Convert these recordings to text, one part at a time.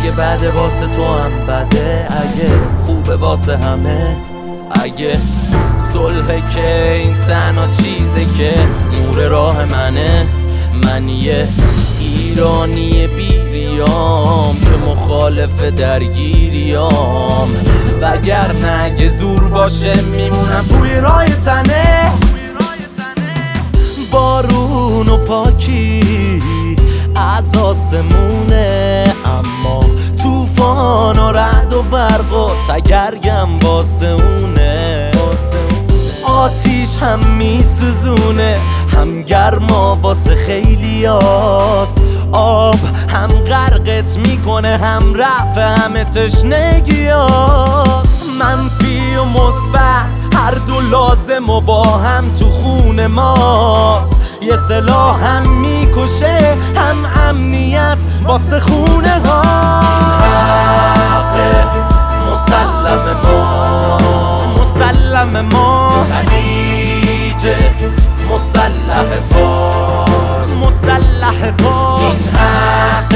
اگه بده واسه تو هم بده، اگه خوبه واسه همه، اگه صلحه که این تنها چیزه که نور راه منه. من یه ایرانی بیریام که مخالف درگیریام، وگرنه اگه زور باشه میمونم توی راه تنه. بارون و پاکی از آسمونه، اما توفان و رعد و برق و تگرگم واسه اونه. آتیش هم میسوزونه، هم گرما واسه خیلیاست، آب هم غرقت میکنه، هم رفع همه تشنگیاست. منفی و مثبت هر دو لازم و با هم تو خون ماست. یه سلاح هم میکشه، هم امنیت واسه خونه ها. مسلم ماست، مسلم ماست. خلیج مسلح فارس، مسلح فارس. این حق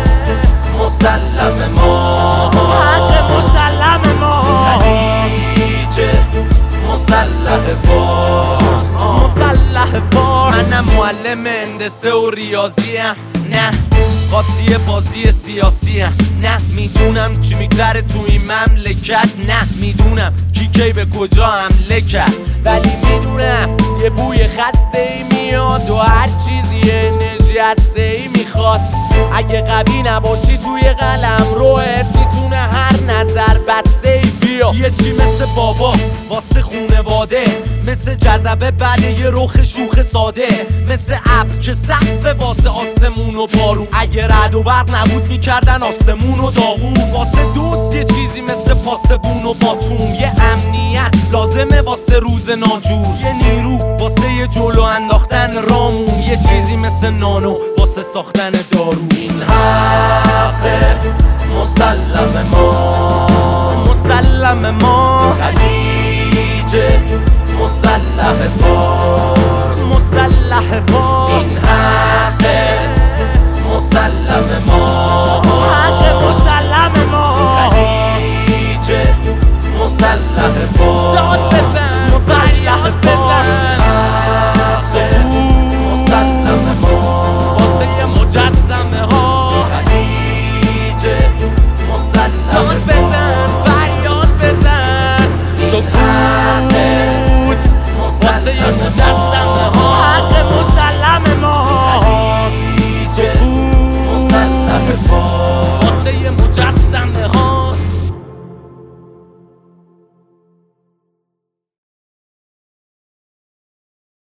مسلم ماست، حق مسلم ماست. خلیج مسلح فارس، مسلح فارس. منم معلم هندسه و ریاضیم، نه قاطی بازی سیاسی هم. نه میدونم چی میگذره تو این مملکت، نه میدونم کی به کجا حمله کرد، ولی میدونم یه بوی خسته ای میاد و هر چیزی انرژی هسته ای میخواد. اگه قوی نباشی توی قلم روحت میتونه هر نظر بسته ای بیا. یه چی مثل بابا واسه خونواده، مثل جذبه بعد یه رخ شوخ ساده، مثل ابر که سقف واسه آسمون و بارون. اگه رعد و برق نبود میکردن آسمون و داغون. واسه دوست یه چیزی مثل پاسبون و باتوم، یه امنیت لازمه واسه روز ناجور، یه نیرو واسه یه جلو انداختن رامون، یه چیزی مثل نانو واسه ساختن دارو. این حق مسلم ماست، مسلم ماست. خلیج مسلح فارس، مسلح فارس. این